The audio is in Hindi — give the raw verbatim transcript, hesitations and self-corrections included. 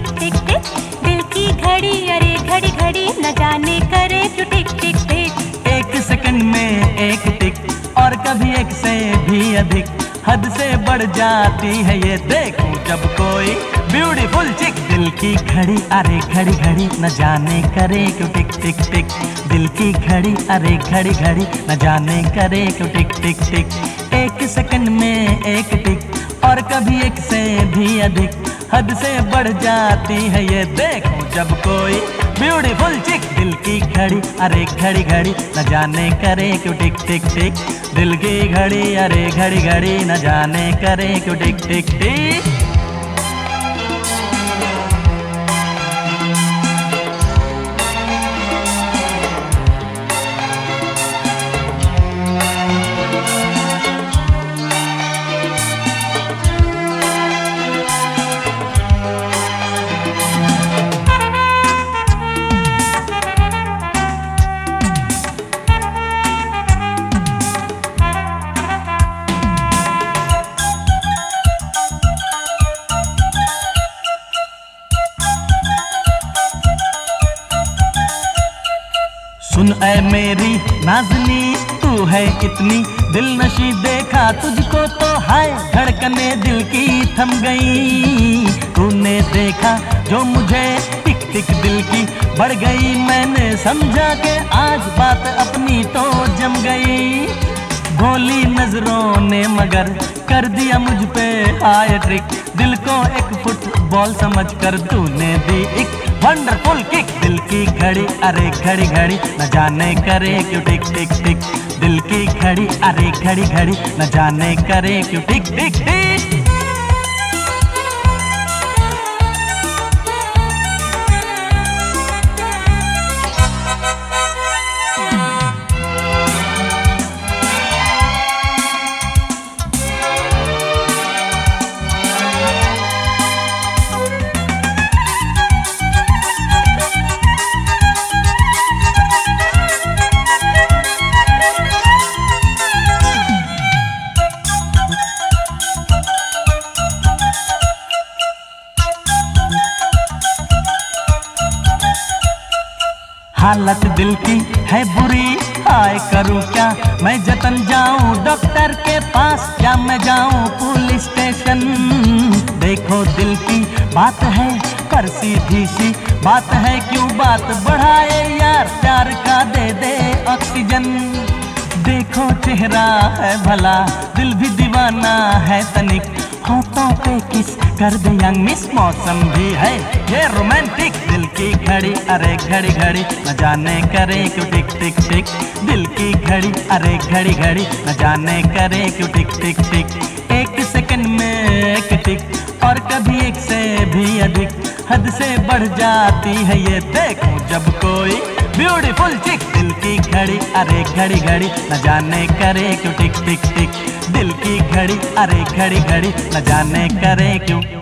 टिक टिक टिक। दिल की घड़ी अरे घड़ी घड़ी न जाने करे क्यों टिक टिक टिक। एक सेकंड में एक टिक और कभी एक से भी अधिक, हद से बढ़ जाती है ये देखूं जब कोई ब्यूटीफुल चिक। दिल की घड़ी अरे घड़ी घड़ी न जाने करे क्यों टिक टिक टिक। दिल की घड़ी अरे घड़ी घड़ी न जाने करे क्यों टिक टिक टिक। एक सेकंड में एक टिक और कभी एक से भी अधिक, हद से बढ़ जाती है ये देखूं जब कोई ब्यूटीफुल चिक। दिल की घड़ी अरे घड़ी घड़ी न जाने करे क्यों टिक टिक टिक। दिल की घड़ी अरे घड़ी घड़ी न जाने करे क्यों टिक टिक टिक। सुन ऐ मेरी नाज़नी तू है इतनी दिलनशी, देखा तुझको तो हाय धड़कने दिल की थम गई। तूने देखा जो मुझे टिक टिक दिल की बढ़ गई, मैंने समझा कि आज बात अपनी तो जम गई। भोली नजरों ने मगर कर दिया मुझ पे आए ट्रिक, दिल को एक फुटबॉल समझकर तूने दी एक वंडरफुल किक। दिल की घड़ी अरे घड़ी घड़ी न जाने करे क्यों टिक टिक टिक। दिल की घड़ी अरे घड़ी घड़ी न जाने करे क्यों टिक टिक टिक। हालत दिल की है बुरी, आए करूं क्या मैं जतन जाऊं डॉक्टर के पास, क्या मैं जाऊं पुलिस स्टेशन। देखो दिल की बात है पर सीधी सी बात है, क्यों बात बढ़ाए यार, प्यार का दे दे ऑक्सीजन। देखो चेहरा है भला दिल भी दीवाना है तनिक, होठों पे किस कर दे यंग मिस, मौसम भी है ये रोमांटिक। दिल की घड़ी अरे घड़ी घड़ी न जाने करे क्यों टिक टिक टिक। दिल की घड़ी अरे घड़ी घड़ी न जाने करे क्यों टिक टिक टिक। एक सेकंड में एक टिक और कभी एक से भी अधिक, हद से बढ़ जाती है ये देखूं जब कोई ब्यूटीफुल चिक। दिल की घड़ी अरे घड़ी घड़ी न जाने करे क्यों टिक टिक टिक। दिल की घड़ी अरे घड़ी घड़ी न जाने करे क्यों